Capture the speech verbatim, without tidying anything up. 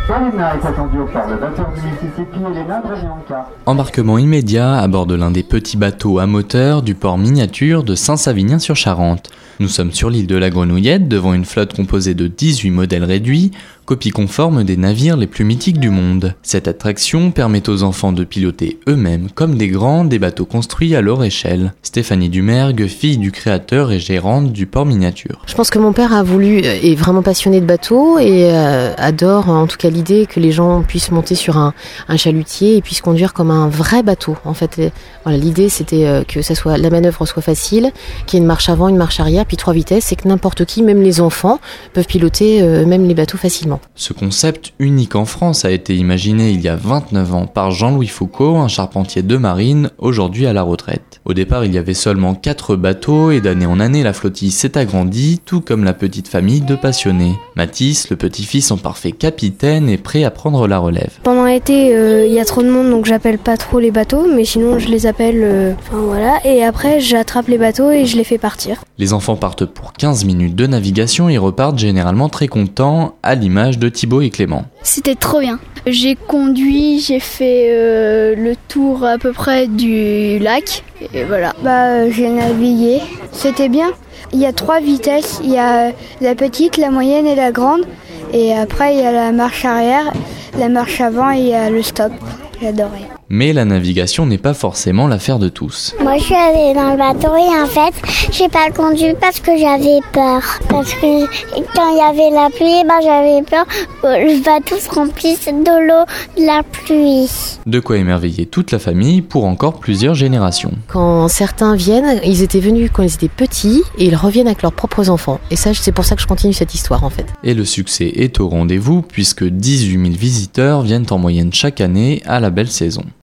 Elena est attendue au port le batteur du Mississippi, Elena Dravianca. Embarquement immédiat à bord de l'un des petits bateaux à moteur du port miniature de Saint-Savinien-sur-Charente. Nous sommes sur l'île de la Grenouillette devant une flotte composée de dix-huit modèles réduits, copie conforme des navires les plus mythiques du monde. Cette attraction permet aux enfants de piloter eux-mêmes, comme des grands, des bateaux construits à leur échelle. Stéphanie Dumergue, fille du créateur et gérante du port miniature. Je pense que mon père a voulu, est vraiment passionné de bateaux et euh, adore en tout cas l'idée que les gens puissent monter sur un, un chalutier et puissent conduire comme un vrai bateau. En fait, euh, voilà, l'idée c'était euh, que ça soit, la manœuvre soit facile, qu'il y ait une marche avant, une marche arrière, puis trois vitesses, et que n'importe qui, même les enfants, peuvent piloter euh, même les bateaux facilement. Ce concept unique en France a été imaginé il y a vingt-neuf ans par Jean-Louis Foucault, un charpentier de marine, aujourd'hui à la retraite. Au départ, il y avait seulement quatre bateaux et d'année en année, la flottille s'est agrandie, tout comme la petite famille de passionnés. Mathis, le petit-fils en parfait capitaine, est prêt à prendre la relève. Pendant l'été, il euh, y a trop de monde, donc j'appelle pas trop les bateaux, mais sinon je les appelle, euh, enfin voilà, et après j'attrape les bateaux et je les fais partir. Les enfants partent pour quinze minutes de navigation et repartent généralement très contents, à l'image de Thibaut et Clément. C'était trop bien. J'ai conduit, j'ai fait euh, le tour à peu près du lac et voilà. Bah j'ai navigué, c'était bien. Il y a trois vitesses, il y a la petite, la moyenne et la grande. Et après il y a la marche arrière, la marche avant et il y a le stop. J'adorais. Mais la navigation n'est pas forcément l'affaire de tous. Moi je suis allée dans le bateau et en fait j'ai pas conduit parce que j'avais peur. Parce que quand il y avait la pluie, ben, j'avais peur que le bateau se remplisse de l'eau de la pluie. De quoi émerveiller toute la famille pour encore plusieurs générations. Quand certains viennent, ils étaient venus quand ils étaient petits et ils reviennent avec leurs propres enfants. Et ça, c'est pour ça que je continue cette histoire en fait. Et le succès est au rendez-vous puisque dix-huit mille visiteurs viennent en moyenne chaque année à la belle saison.